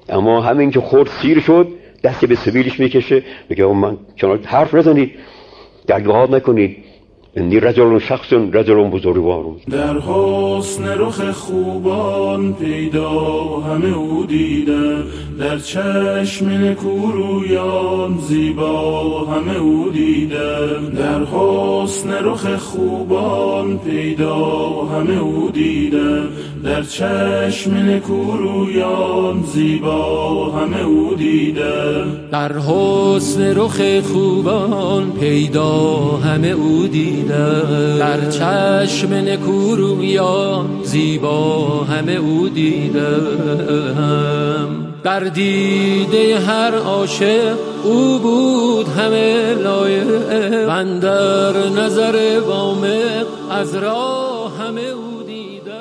اما همین که خورد سیر شد دستی به سبیلش میکشه، میگه من چون حرف نزنید، درگاه نکنید، انی رجل شخص رجل بزرگوار. در حسن رخ خوبان پیدا همه او دیده، در چشم نکورویان زیبا همه او دیده. در حسن رخ خوبان پیدا همه او دیده، در چشم نکورویان زیبا همه او دیده. در حسن رخ خوبان پیدا همه او دیده، در چشم نکورویان زیبا همه او دیده. در دیده هر عاشق او بود همه لایق، و در نظر وامق از راه همه او دیده.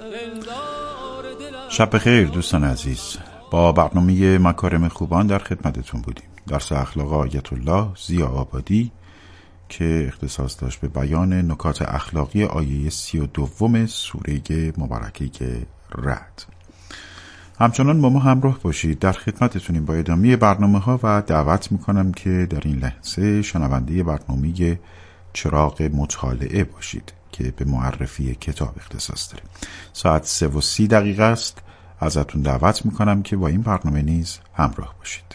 شب بخیر دوستان عزیز، با برنامه مکارم خوبان در خدمتتون بودیم. درس اخلاق آیت الله ضیا آبادی که اختصاص داشت به بیان نکات اخلاقی آیه 32 سوره مبارکه رعد. همچنان با ما همراه باشید، در خدمتتونیم با ادامه برنامه ها و دعوت میکنم که در این لحظه شنونده برنامه چراغ مطالعه باشید که به معرفی کتاب اختصاص داره. ساعت 3:30 است. ازتون دعوت میکنم که با این برنامه نیز همراه باشید.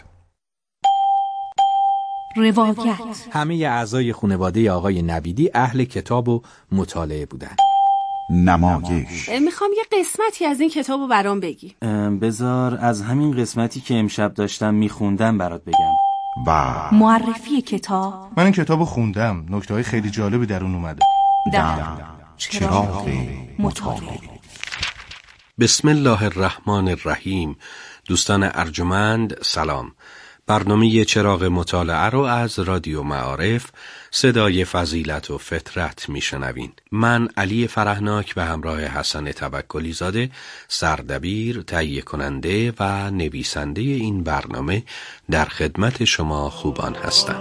روایت. همه اعضای خانواده آقای نویدی اهل کتاب و مطالعه بودن. نمایش. میخوام یه قسمتی از این کتابو برام بگی. بذار از همین قسمتی که امشب داشتم میخوندم برات بگم. و معرفی کتاب. من این کتابو خوندم، نکته‌های خیلی جالبی در اون اومده. چراغ مطالعه. بسم الله الرحمن الرحیم. دوستان ارجمند سلام. برنامه چراغ مطالعه رو از رادیو معارف صدای فضیلت و فطرت میشنوین. من علی فرهناک به همراه حسن توکلی زاده سردبیر، تهیه کننده و نویسنده این برنامه در خدمت شما خوبان هستم.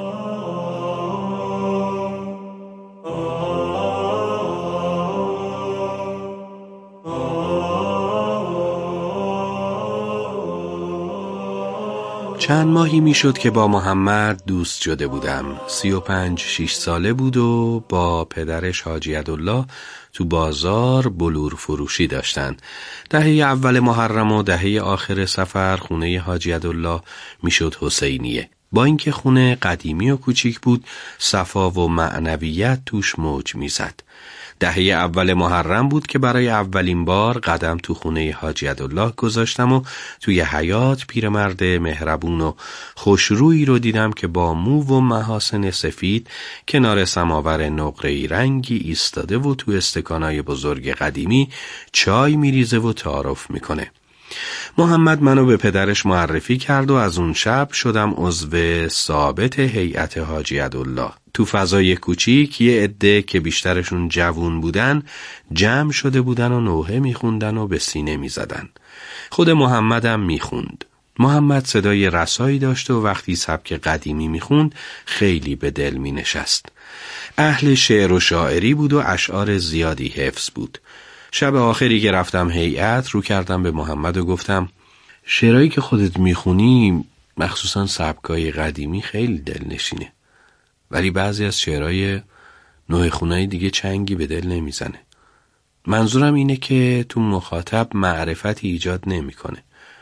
چند ماهی میشد که با محمد دوست شده بودم. 35-6 ساله بود و با پدرش حاجی عبدالله تو بازار بلور فروشی داشتن. دهه اول محرم و دهه آخر سفر خونه حاجی عبدالله میشد حسینیه. با اینکه خونه قدیمی و کوچیک بود، صفا و معنویت توش موج میزد. دهه اول محرم بود که برای اولین بار قدم تو خونه حاجی عبدالله گذاشتم و توی حیاط پیرمرد مهربون و خوشرویی رو دیدم که با مو و محاسن سفید کنار سماور نقره‌ای رنگی ایستاده و تو استکانای بزرگ قدیمی چای میریزه و تعارف میکنه. محمد منو به پدرش معرفی کرد و از اون شب شدم عضو ثابت هیئت حاجی عبدالله. تو فضای کوچیک یه عده که بیشترشون جوون بودن جمع شده بودن و نوحه میخوندن و به سینه میزدن. خود محمدم میخوند. محمد صدای رسایی داشت و وقتی سبک قدیمی میخوند خیلی به دل مینشست. اهل شعر و شاعری بود و اشعار زیادی حفظ بود. شب آخری که رفتم هیئت رو کردم به محمد و گفتم شعرهایی که خودت میخونی مخصوصا سبکای قدیمی خیلی دلنشینه، ولی بعضی از شعرهای نوع خونای دیگه چنگی به دل نمیزنه. منظورم اینه که تو مخاطب معرفتی ایجاد نمیکنه.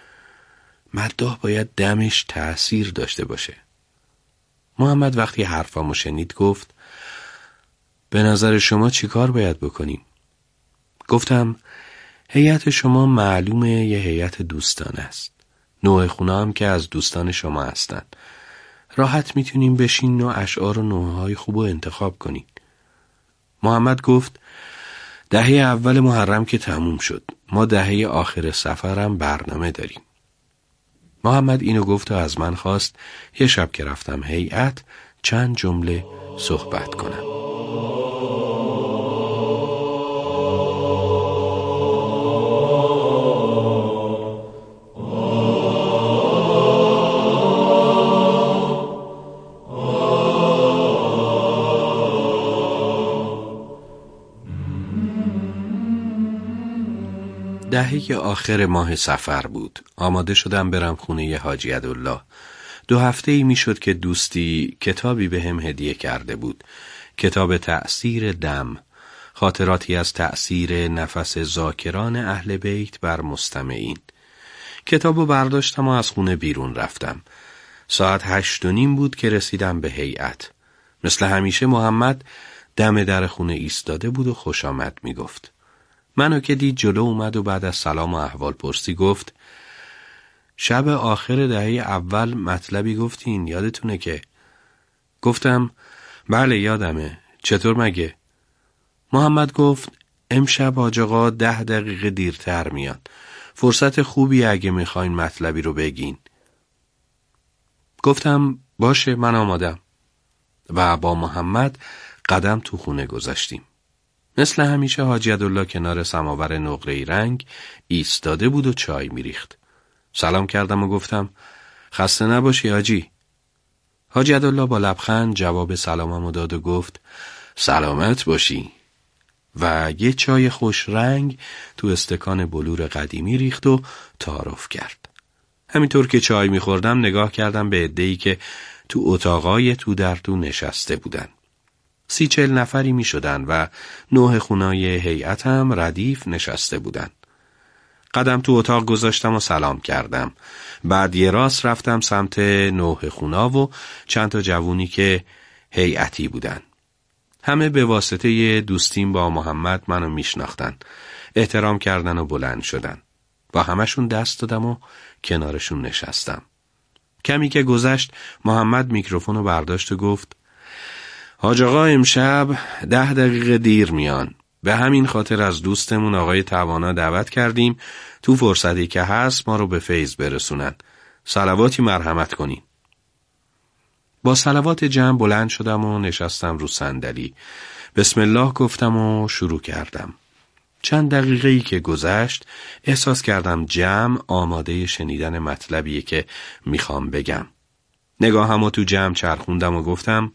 مداح باید دمش تأثیر داشته باشه. محمد وقتی حرفامو شنید گفت به نظر شما چی کار باید بکنیم؟ گفتم هیئت شما معلومه یه هیئت دوستانه است. نوع خونه هم که از دوستان شما هستن. راحت میتونیم بشین و اشعار و نوعهای خوب رو انتخاب کنیم. محمد گفت دهه اول محرم که تموم شد، ما دهه آخر سفرم برنامه داریم. محمد اینو گفت و از من خواست یه شب که رفتم هیئت چند جمله صحبت کنم. دهه آخر ماه صفر بود. آماده شدم برم خونه حاجی عدالله. 2 هفته‌ای میشد که دوستی کتابی به هم هدیه کرده بود. کتاب تأثیر دم، خاطراتی از تأثیر نفس ذاکران اهل بیت بر مستمعین. کتابو برداشتم و از خونه بیرون رفتم. ساعت 8:30 بود که رسیدم به هیئت. مثل همیشه محمد دم در خونه ایستاده بود و خوش آمد می گفت. منو که دید جلو اومد و بعد از سلام و احوال پرسی گفت شب آخر دهه اول مطلبی گفتین، یادتونه که؟ گفتم بله یادمه. چطور مگه؟ محمد گفت امشب حاج آقا 10 دقیقه دیرتر میان. فرصت خوبی اگه میخواین مطلبی رو بگین. گفتم باشه من آمادم. و با محمد قدم تو خونه گذاشتیم. مثل همیشه حاجی عدالله کنار سماور نقره‌ای رنگ ایستاده بود و چای میریخت. سلام کردم و گفتم خسته نباشی حاجی. حاجی عدالله با لبخند جواب سلاممو داد و گفت سلامت باشی و یه چای خوش رنگ تو استکان بلور قدیمی ریخت و تعارف کرد. همینطور که چای میخوردم نگاه کردم به عده‌ای که تو اتاقای تو در تو نشسته بودن. 30-40 نفری می شدن و 9 خونای هیئت هم ردیف نشسته بودن. قدم تو اتاق گذاشتم و سلام کردم. بعد یه راست رفتم سمت 9 خونا و چند تا جوونی که هیئتی بودن. همه به واسطه دوستیم با محمد منو میشناختن. احترام کردن و بلند شدن. با همشون دست دادم و کنارشون نشستم. کمی که گذشت محمد میکروفون رو برداشت و گفت حاج آقا امشب 10 دقیقه دیر میان. به همین خاطر از دوستمون آقای توانا دعوت کردیم تو فرصتی که هست ما رو به فیض برسونن. صلواتی مرحمت کنین. با صلوات جمع بلند شدم و نشستم رو صندلی. بسم الله گفتم و شروع کردم. چند دقیقه‌ای که گذشت احساس کردم جمع آماده شنیدن مطلبیه که میخوام بگم. نگاهمو تو جمع چرخوندم و گفتم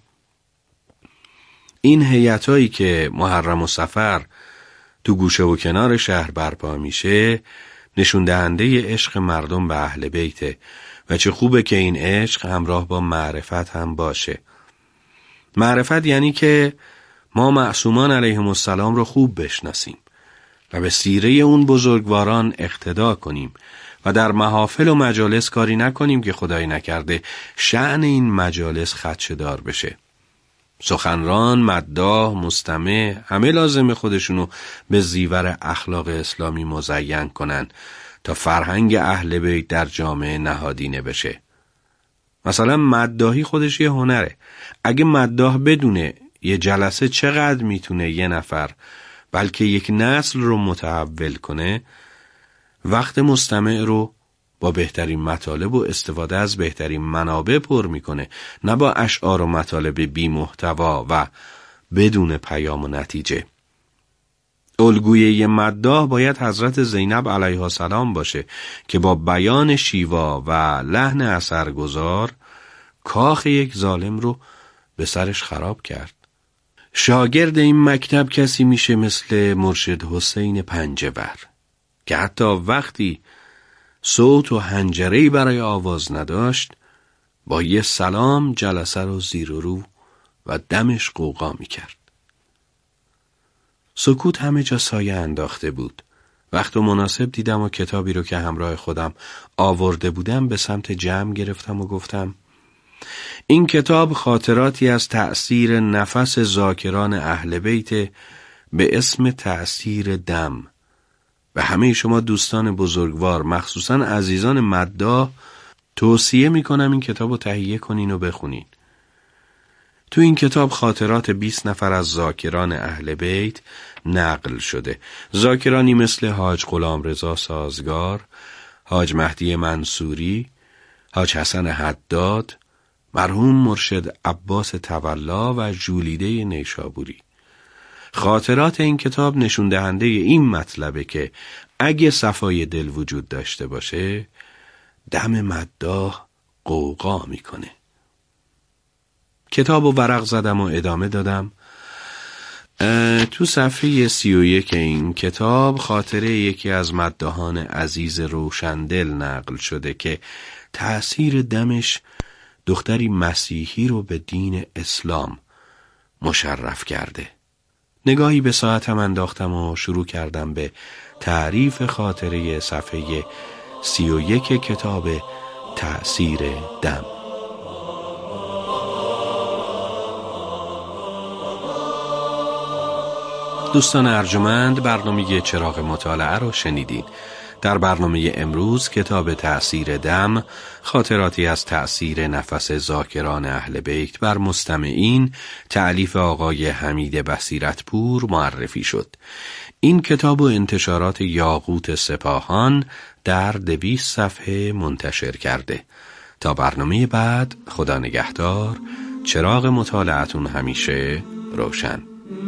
این هیئتایی که محرم و صفر تو گوشه و کنار شهر برپا میشه نشون دهنده عشق مردم به اهل بیته و چه خوبه که این عشق همراه با معرفت هم باشه. معرفت یعنی که ما معصومان علیهم السلام رو خوب بشناسیم و به سیره اون بزرگواران اقتدا کنیم و در محافل و مجالس کاری نکنیم که خدای نکرده شأن این مجالس خدشه‌دار بشه. سخنران، مداح، مستمع همه لازم خودشونو به زیور اخلاق اسلامی مزین کنن تا فرهنگ اهل بیت در جامعه نهادینه بشه. مثلا مداحی خودش یه هنره. اگه مداح بدونه یه جلسه چقدر میتونه یه نفر بلکه یک نسل رو متحول کنه، وقت مستمع رو با بهترین مطالب و استفاده از بهترین منابع پر میکنه، نه با اشعار و مطالب بی محتوا و بدون پیام و نتیجه. الگوی مداح باید حضرت زینب علیها السلام باشه که با بیان شیوا و لحن اثرگذار کاخ یک ظالم رو به سرش خراب کرد. شاگرد این مکتب کسی میشه مثل مرشد حسین پنجه‌ور که حتی وقتی صوت و حنجره‌ای برای آواز نداشت با یه سلام جلسه رو زیر و رو و دمش غوغا میکرد. سکوت همه جا سایه انداخته بود. وقت مناسب دیدم و کتابی رو که همراه خودم آورده بودم به سمت جمع گرفتم و گفتم این کتاب خاطراتی از تأثیر نفس ذاکران اهل بیت به اسم تأثیر دم. و همه شما دوستان بزرگوار مخصوصاً عزیزان مداح توصیه میکنم این کتاب رو تهیه کنین و بخونین. تو این کتاب خاطرات 20 نفر از ذاکران اهل بیت نقل شده. ذاکرانی مثل حاج غلامرضا سازگار، حاج مهدی منصوری، حاج حسن حداد، مرحوم مرشد عباس تولا و جولیده نیشابوری. خاطرات این کتاب نشون دهنده این مطلبه که اگه صفای دل وجود داشته باشه دم مداح غوغا میکنه. کتابو ورق زدم و ادامه دادم. تو صفحه 31 این کتاب خاطره یکی از مداحان عزیز روشندل نقل شده که تأثیر دمش دختری مسیحی رو به دین اسلام مشرف کرده. نگاهی به ساعتم انداختم و شروع کردم به تعریف خاطره صفحه 31 کتاب تأثیر دم. دوستان ارجمند، برنامه چراغ مطالعه رو شنیدین. در برنامه امروز کتاب تأثیر دم، خاطراتی از تأثیر نفس ذاکران اهل بیت بر مستمعین، تألیف آقای حمید بصیرتپور معرفی شد. این کتاب و انتشارات یاقوت سپاهان در 200 صفحه منتشر کرده. تا برنامه بعد، خدا نگهدار، چراغ مطالعتون همیشه روشن.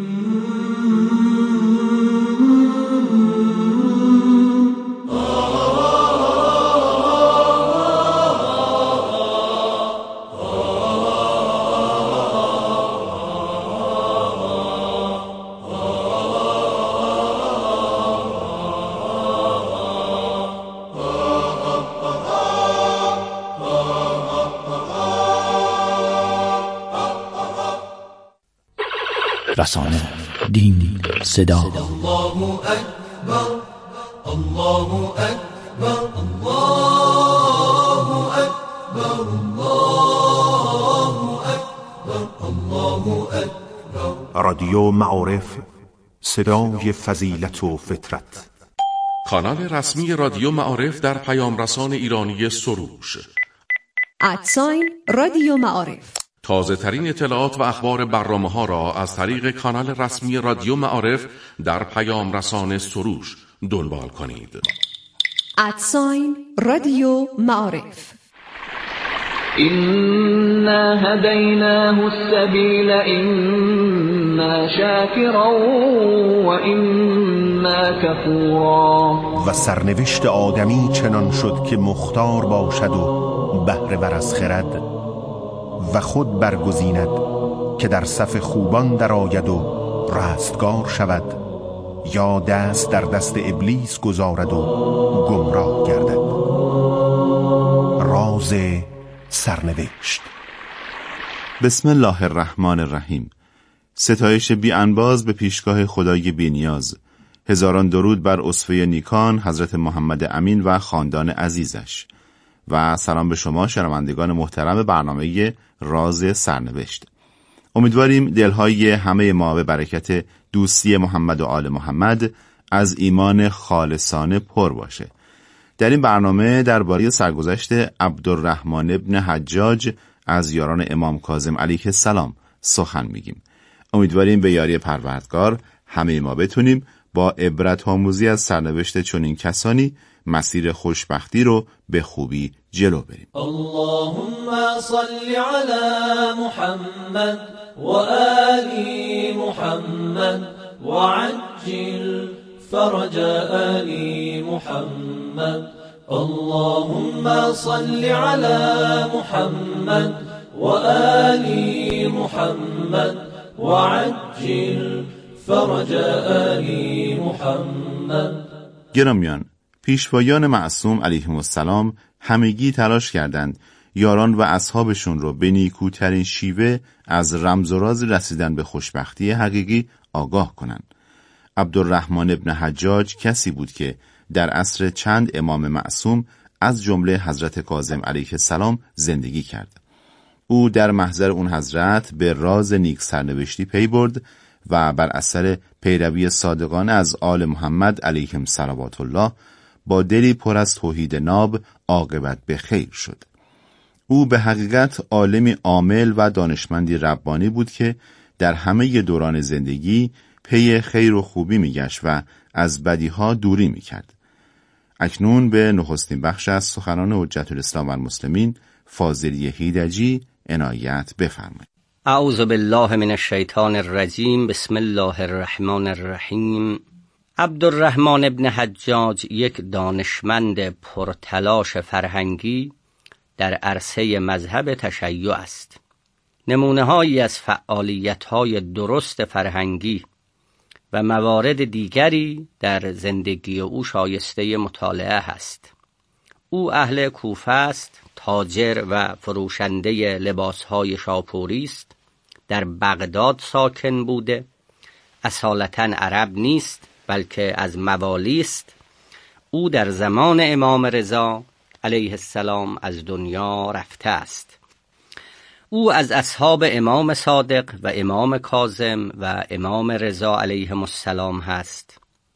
رسانه، دین، صدا. الله اکبر، الله اکبر، الله اکبر، الله اکبر، الله اکبر. رادیو معارف، صدای فضیلت و فطرت. کانال رسمی رادیو معارف در پیام رسان ایرانی سروش. رادیو معارف. تازه ترین اطلاعات و اخبار برنامه ها را از طریق کانال رسمی رادیو معارف در پیام رسان سروش دنبال کنید. رادیو معارف. إنا هديناه السبيل إما شاكرا وإما كفورا. و سرنوشت آدمی چنان شد که مختار باشد و بهره ور از خرد و خود برگزیند که در صف خوبان درآید و رستگار شود، یا دست در دست ابلیس گذارد و گمراه گردد. راز سرنوشت. بسم الله الرحمن الرحیم. ستایش بی انباز به پیشگاه خدای بی نیاز. هزاران درود بر اسوه نیکان حضرت محمد امین و خاندان عزیزش، و سلام به شما شنوندگان محترم برنامه راز سرنوشت. امیدواریم دلهای همه ما به برکت دوستی محمد و آل محمد از ایمان خالصانه پر باشه. در این برنامه درباره سرگذشت عبدالرحمن ابن حجاج از یاران امام کاظم علیه السلام سخن میگیم. امیدواریم به یاری پروردگار همه ما بتونیم با عبرت آموزی از سرنوشت چنین کسانی مسیر خوشبختی رو به خوبی جلو بریم. اللهم صل علی محمد و آل محمد و عجل فرج آل محمد. اللهم صل علی محمد و آل محمد و عجل فرج آل محمد. گرامیان، پیشوایان معصوم علیهم السلام همگی تلاش کردند یاران و اصحابشون رو به نیکوترین شیوه از رمز و راز رسیدن به خوشبختی حقیقی آگاه کنند. عبدالرحمن ابن حجاج کسی بود که در عصر چند امام معصوم از جمله حضرت کاظم علیه السلام زندگی کرد. او در محضر اون حضرت به راز نیک سرنوشتی پی برد و بر اثر پیروی صادقانه از آل محمد علیهم صلوات الله با دلی پر از توحید ناب عاقبت به خیر شد. او به حقیقت عالمی عامل و دانشمندی ربانی بود که در همه دوران زندگی پی خیر و خوبی میگشت و از بدیها دوری میکرد. اکنون به نخستین بخش از سخنان حجت الاسلام و المسلمین فاضلی هیدجی عنایت بفرمایید. اعوذ بالله من الشیطان الرجیم. بسم الله الرحمن الرحیم. عبدالرحمن ابن حجاج یک دانشمند پرتلاش فرهنگی در عرصه مذهب تشیع است. نمونه‌هایی از فعالیت‌های درست فرهنگی و موارد دیگری در زندگی او شایسته مطالعه هست. او اهل کوفه است، تاجر و فروشنده لباسهای شاپوری است، در بغداد ساکن بوده، اصالتاً عرب نیست بلکه از موالی است. او در زمان امام رضا علیه السلام از دنیا رفته است. او از اصحاب امام صادق و امام کاظم و امام رضا علیهم السلام هست.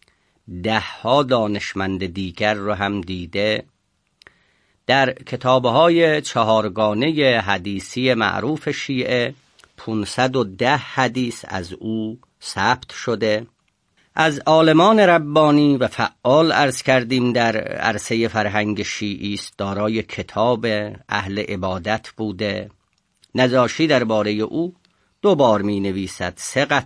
10 دانشمند دیگر رو هم دیده. در کتابهای 4گانه حدیثی معروف شیعه 510 حدیث از او ثبت شده. از عالمان ربانی و فعال عرض کردیم در عرصه فرهنگ شیعی است، دارای کتاب اهل عبادت بوده. نجاشی درباره او 2 بار می نویسد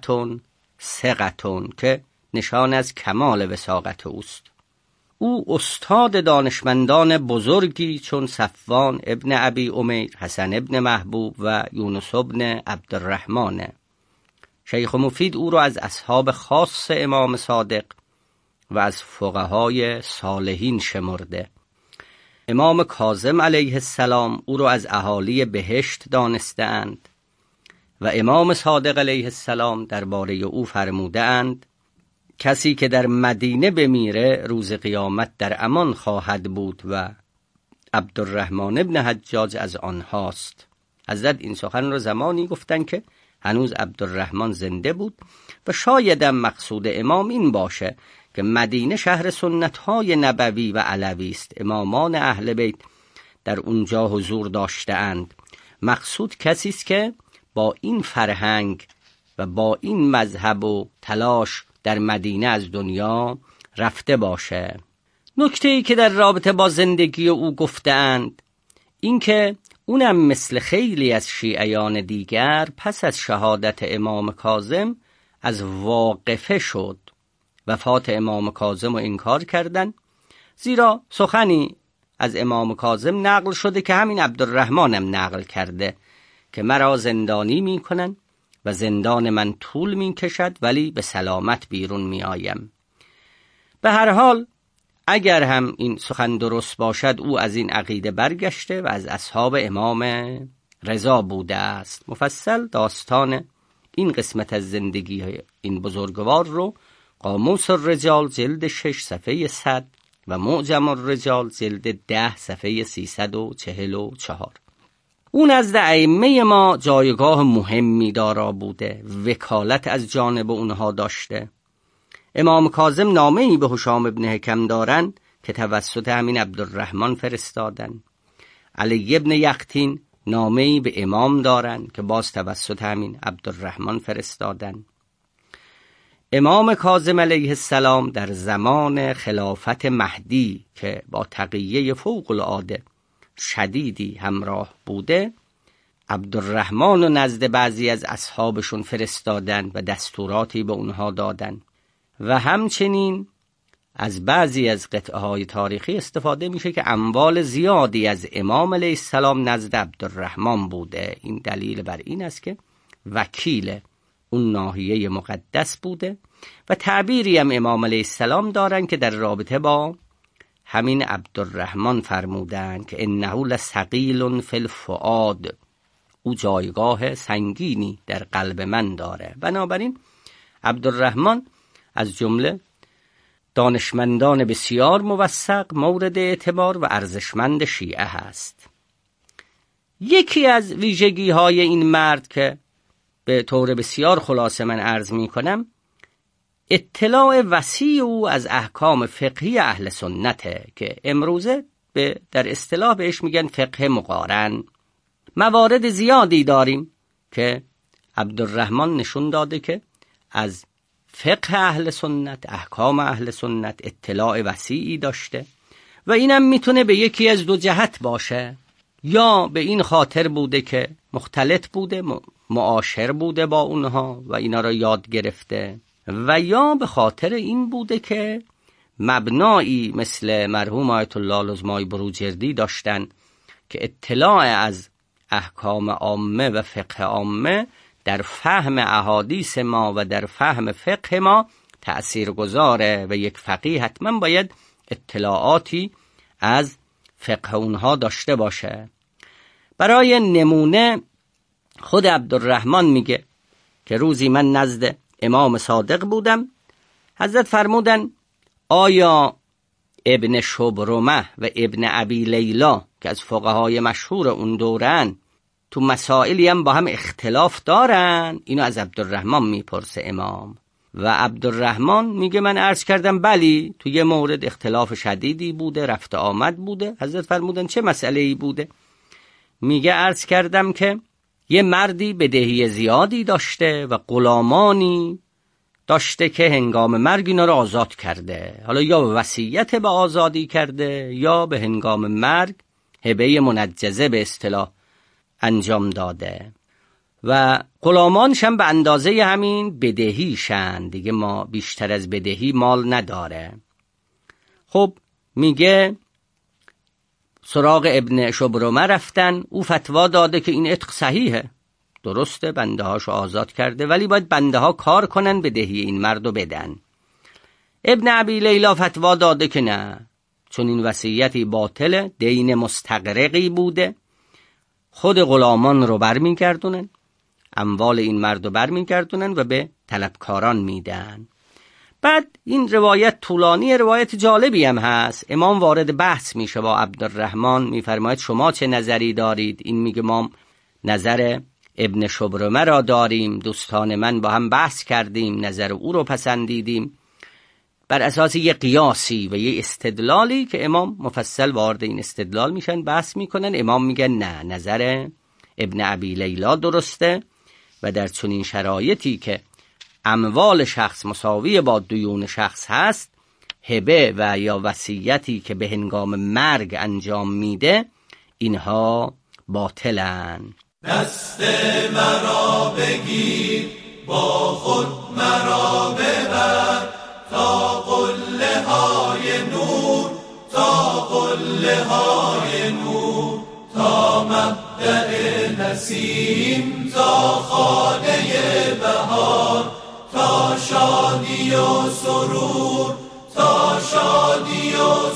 ثقتون که نشان از کمال وثاقت اوست. او استاد دانشمندان بزرگی چون صفوان ابن ابی امیر، حسن ابن محبوب و یونس ابن عبدالرحمن. شیخ مفید او را از اصحاب خاص امام صادق و از فقهای صالحین شمرده. امام کاظم علیه السلام او را از اهالی بهشت دانسته‌اند و امام صادق علیه السلام درباره او فرموده‌اند کسی که در مدینه بمیره روز قیامت در امان خواهد بود و عبدالرحمن ابن حجاج از آنهاست. حضرت این سخن را زمانی گفتند که هنوز عبدالرحمن زنده بود و شایدم مقصود امام این باشه که مدینه شهر سنت‌های نبوی و علوی است. امامان اهل بیت در اونجا حضور داشته‌اند. مقصود کسی است که با این فرهنگ و با این مذهب و تلاش در مدینه از دنیا رفته باشه. نکته‌ای که در رابطه با زندگی او گفته‌اند این که اونم مثل خیلی از شیعیان دیگر پس از شهادت امام کاظم از واقفه شد. وفات امام کاظم رو انکار کردن، زیرا سخنی از امام کاظم نقل شده که همین عبدالرحمن هم نقل کرده که مرا زندانی میکنن و زندان من طول میکشد ولی به سلامت بیرون میآیم. به هر حال اگر هم این سخن درست باشد او از این عقیده برگشته و از اصحاب امام رضا بوده است. مفصل داستان این قسمت از زندگی این بزرگوار رو قاموس الرجال جلد 6 صفحه 100 و معجم الرجال جلد 10 صفحه 344. اون نزد ائمه ما جایگاه مهمی دارا بوده، وکالت از جانب اونها داشته. امام کاظم نامه‌ای به هشام ابن حکم دارن که توسط همین عبدالرحمن فرستادن. علی ابن یقطین نامه‌ای به امام دارن که باز توسط همین عبدالرحمن فرستادن. امام کاظم علیه السلام در زمان خلافت مهدی که با تقیه فوق العاده شدیدی همراه بوده، عبدالرحمن رو نزد بعضی از اصحابشون فرستادن و دستوراتی به اونها دادن و همچنین از بعضی از قطعه‌های تاریخی استفاده میشه که اموال زیادی از امام علیه السلام نزد عبدالرحمن بوده. این دلیل بر این است که وکیل اون ناحیه مقدس بوده و تعبیری هم امام علیه السلام دارن که در رابطه با همین عبدالرحمن فرمودن که انه لثقیل فی الفؤاد، او جایگاه سنگینی در قلب من داره. بنابراین عبدالرحمن از جمله دانشمندان بسیار موثق، مورد اعتبار و ارزشمند شیعه هست. یکی از ویژگی های این مرد که به طور بسیار خلاصه من عرض می کنم، اطلاع وسیع او از احکام فقهی اهل سنته که امروزه در اصطلاح بهش میگن فقه مقارن. موارد زیادی داریم که عبدالرحمن نشون داده که از فقه اهل سنت، احکام اهل سنت اطلاع وسیعی داشته و اینم میتونه به یکی از 2 جهت باشه، یا به این خاطر بوده که مختلط بوده، معاشر بوده با اونها و اینا را یاد گرفته، و یا به خاطر این بوده که مبنایی مثل مرحوم آیت الله العظمای بروجردی داشتن که اطلاع از احکام عامه و فقه عامه در فهم احادیث ما و در فهم فقه ما تأثیر گذاره و یک فقیه حتما باید اطلاعاتی از فقه اونها داشته باشه. برای نمونه خود عبدالرحمن میگه که روزی من نزد امام صادق بودم، حضرت فرمودن آیا ابن شبرمه و ابن ابی لیلا که از فقهای مشهور اون دورن تو مسائلی هم با هم اختلاف دارن؟ اینو از عبدالرحمن میپرسه امام. و عبدالرحمن میگه من عرض کردم بلی، تو یه مورد اختلاف شدیدی بوده، رفت آمد بوده. حضرت فرمودن چه مسئله‌ای بوده؟ میگه عرض کردم که یه مردی بدهی زیادی داشته و غلامانی داشته که هنگام مرگ اینا رو آزاد کرده. حالا یا وصیت به آزادی کرده یا به هنگام مرگ هبه منجزه به اصطلاح انجام داده و غلامانش هم به اندازه همین بدهیشن دیگه، ما بیشتر از بدهی مال نداره. خب میگه سراغ ابن شبرمه رفتن، او فتوا داده که این عتق صحیحه، درسته بنده هاشو آزاد کرده ولی باید بنده ها کار کنن بدهی این مردو بدن. ابن ابی لیلا فتوا داده که نه، چون این وصیتی باطله، دین مستغرقی بوده، خود غلامان رو برمیگردونن، اموال این مردو برمیگردونن و به طلبکاران میدن. بعد این روایت طولانی، روایت جالبی هم هست. امام وارد بحث میشه با عبدالرحمن، میفرماید شما چه نظری دارید؟ این میگه ما نظر ابن شبرمه را داریم، دوستان من با هم بحث کردیم، نظر او رو پسندیدیم، بر اساس یه قیاسی و یه استدلالی که امام مفصل وارد این استدلال میشن، بحث میکنن. امام میگن نه، نظر ابن ابی لیلا درسته و در چنین شرایطی که اموال شخص مساوی با دیون شخص هست، هبه و یا وصیتی که به هنگام مرگ انجام میده اینها باطلن. دست مرا بگیر با خود مرا ببر تا قله های نور، تا قله های نور، تا مبدأ نسیم، تا خانه بهار، تا شادی و سرور، تا شادی و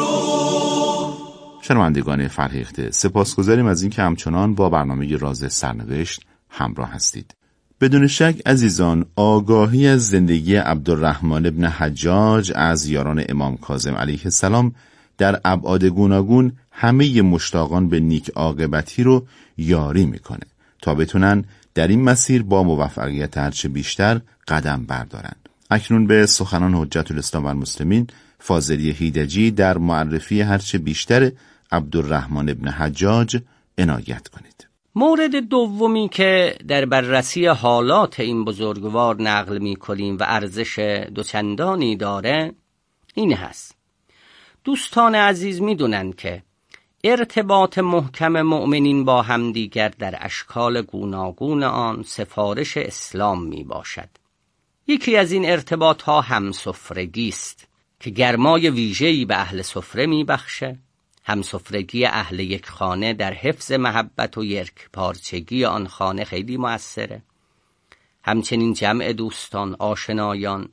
سرور. شنوندگان فرهیخته، سپاسگزاریم از اینکه همچنان با برنامه راز سرنوشت همراه هستید. بدون شک عزیزان، آگاهی از زندگی عبدالرحمن ابن حجاج از یاران امام کاظم علیه السلام در ابعاد گوناگون همه مشتاقان به نیک عاقبتی رو یاری میکنه تا بتونن در این مسیر با موفقیت هرچه بیشتر قدم بردارن. اکنون به سخنان حجت الاسلام و المسلمین فاضلی هیدجی در معرفی هرچه بیشتر عبدالرحمن ابن حجاج عنایت کنید. مورد دومی که در بررسی حالات این بزرگوار نقل می کنیم و ارزش دوچندانی داره این هست. دوستان عزیز می دونن که ارتباط محکم مؤمنین با همدیگر در اشکال گوناگون آن سفارش اسلام می باشد. یکی از این ارتباط ها همسفرگی است که گرمای ویژه‌ای به اهل سفره می بخشه. همسفرگی اهل یک خانه در حفظ محبت و یک پارچگی آن خانه خیلی مؤثره. همچنین جمع دوستان، آشنایان.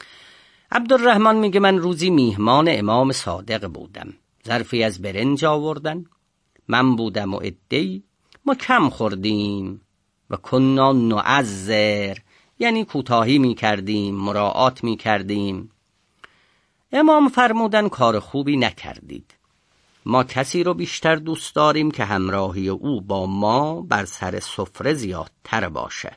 عبدالرحمن میگه من روزی میهمان امام صادق بودم. ظرفی از برنج آوردن، من بودم و عده‌ای، ما کم خوردیم و کنا نعذر، یعنی کوتاهی میکردیم، مراعات میکردیم. امام فرمودن کار خوبی نکردید. ما کسی رو بیشتر دوست داریم که همراهی او با ما بر سر سفره زیادتر باشه.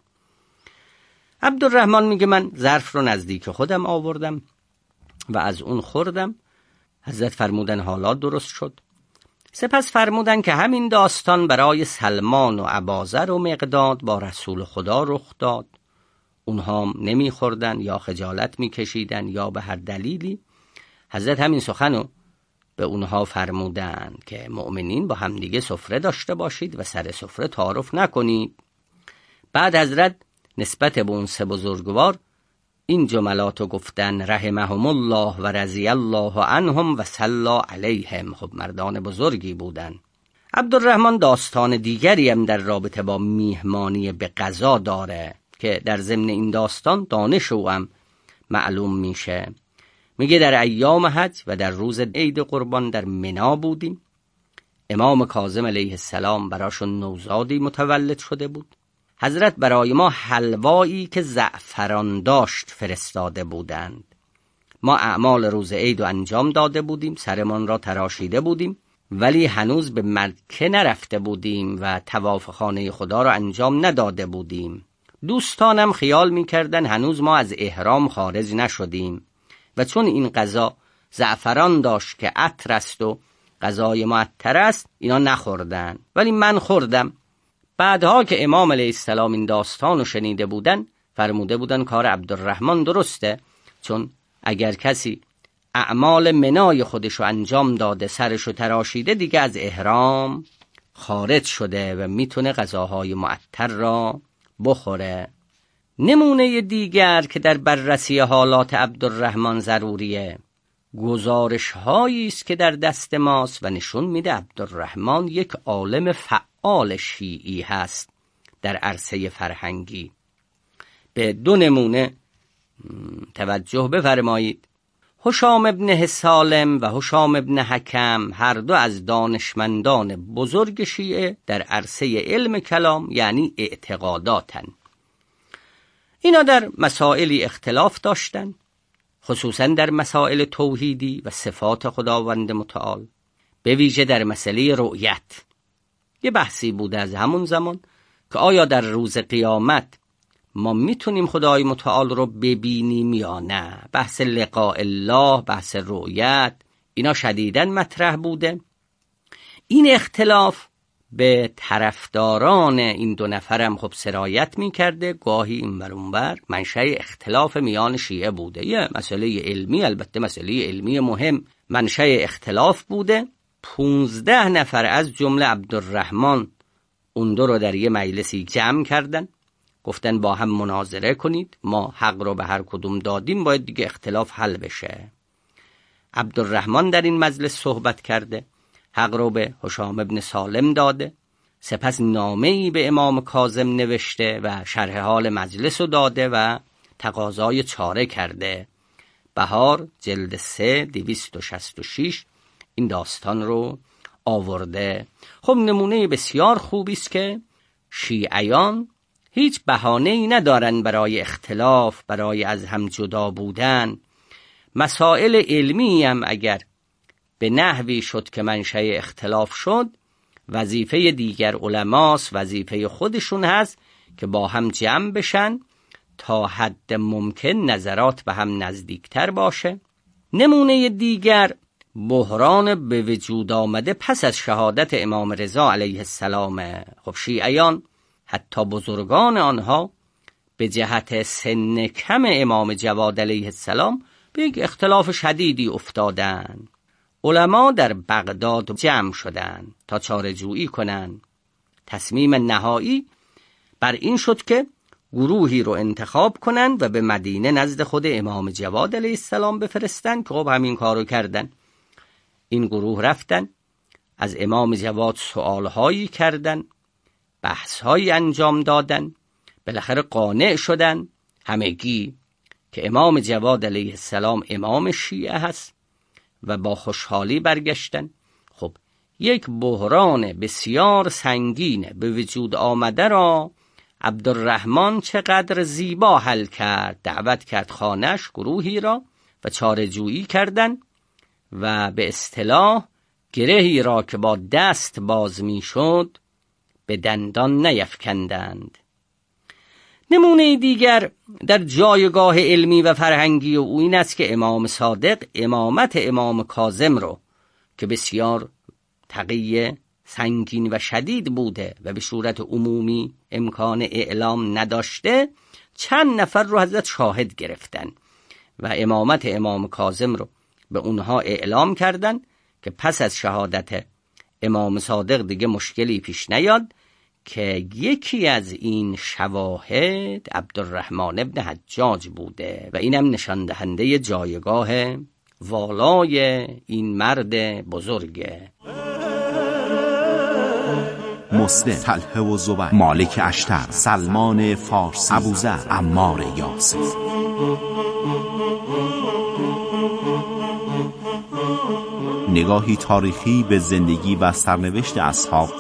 عبدالرحمن میگه من ظرف رو نزدیک خودم آوردم و از اون خوردم. حضرت فرمودن حالا درست شد. سپس فرمودن که همین داستان برای سلمان و اباذر و مقداد با رسول خدا رخ داد. اونها نمیخوردن یا خجالت میکشیدن یا به هر دلیلی. حضرت همین سخنو به اونها فرمودن که مؤمنین با همدیگه سفره داشته باشید و سر سفره تعارف نکنید. بعد حضرت نسبت به اون سه بزرگوار این جملاتو گفتن: رحمهم الله و رضی الله عنهم و صلی علیهم. خب مردان بزرگی بودن. عبدالرحمن داستان دیگری هم در رابطه با میهمانی به غذا داره که در ضمن این داستان دانش او هم معلوم میشه. میگه در ایام حج و در روز عید قربان در منی بودیم. امام کاظم علیه السلام براشون نوزادی متولد شده بود. حضرت برای ما حلوایی که زعفران داشت فرستاده بودند. ما اعمال روز عید رو انجام داده بودیم، سرمان را تراشیده بودیم، ولی هنوز به مکه نرفته بودیم و طواف خانه خدا را انجام نداده بودیم. دوستانم خیال میکردن هنوز ما از احرام خارج نشدیم و چون این غذا زعفران داشت که عطر است و غذای معطر است، اینا نخوردن، ولی من خوردم. بعدها که امام علیه السلام این داستان رو شنیده بودن، فرموده بودن کار عبدالرحمن درسته، چون اگر کسی اعمال منای خودشو انجام داده، سرشو تراشیده، دیگه از احرام خارج شده و میتونه غذاهای معطر را بخوره. نمونه دیگر که در بررسی حالات عبدالرحمن ضروریه، گزارش هایی است که در دست ماست و نشون میده عبدالرحمن یک عالم فعال شیعی هست در عرصه فرهنگی. به دو نمونه توجه بفرمایید. هشام ابن سالم و هشام ابن حکم هر دو از دانشمندان بزرگ شیعه در عرصه علم کلام یعنی اعتقاداتن. اینا در مسائلی اختلاف داشتن، خصوصا در مسائل توحیدی و صفات خداوند متعال، به ویژه در مسئله رؤیت. یه بحثی بوده از همون زمان که آیا در روز قیامت ما میتونیم خدای متعال رو ببینیم یا نه. بحث لقاء الله، بحث رؤیت، اینا شدیداً مطرح بوده. این اختلاف به طرفداران این دو نفرم خب سرایت میکرده، گاهی این بر اون بر منشأ اختلاف میان شیعه بوده. یه مسئله علمی، البته مسئله علمی مهم، منشأ اختلاف بوده. 15 نفر از جمله عبدالرحمن اون دو رو در یه مجلسی جمع کردن، گفتن با هم مناظره کنید، ما حق رو به هر کدوم دادیم، باید دیگه اختلاف حل بشه. عبدالرحمن در این مجلس صحبت کرده، حق رو به هشام ابن سالم داده، سپس نامه‌ای به امام کاظم نوشته و شرح حال مجلس رو داده و تقاضای چاره کرده. بهار جلد 3 266 این داستان رو آورده. خب نمونه بسیار خوبی است که شیعیان هیچ بهانه‌ای ندارن برای اختلاف، برای از هم جدا بودن. مسائل علمی هم اگر به نحوی شد که منشأ اختلاف شد، وظیفه دیگر علماست، وظیفه خودشون هست که با هم جمع بشن تا حد ممکن نظرات به هم نزدیکتر باشه. نمونه دیگر بحران به وجود آمده پس از شهادت امام رضا علیه السلام. خب شیعیان حتی بزرگان آنها به جهت سن کم امام جواد علیه السلام به یک اختلاف شدیدی افتادن. علما در بغداد جمع شدن تا چاره‌جویی کنن. تصمیم نهایی بر این شد که گروهی رو انتخاب کنن و به مدینه نزد خود امام جواد علیه السلام بفرستن که خب همین کارو کردن. این گروه رفتن، از امام جواد سوالهایی کردن، بحثهایی انجام دادن، بالاخره قانع شدن همگی که امام جواد علیه السلام امام شیعه هست و با خوشحالی برگشتن. خب یک بحران بسیار سنگین به وجود آمده را عبدالرحمن چقدر زیبا حل کرد. دعوت کرد خانه‌اش گروهی را و چاره‌جویی کردن و به اصطلاح گرهی را که با دست باز می شد به دندان نیفکندند. نمونه دیگر در جایگاه علمی و فرهنگی او این است که امام صادق امامت امام کاظم رو که بسیار تقی سنگین و شدید بوده و به صورت عمومی امکان اعلام نداشته، چند نفر رو حضرت شاهد گرفتن و امامت امام کاظم رو به اونها اعلام کردن که پس از شهادت امام صادق دیگه مشکلی پیش نیاد، که یکی از این شواهد عبدالرحمن ابن حجاج بوده و اینم نشان دهنده جایگاه والای این مرد بزرگه. مسلم، طلحه و زبیر، مالک اشتر، سلمان فارسی، ابوذر، عمار یاسر. نگاهی تاریخی به زندگی و سرنوشت اصحاب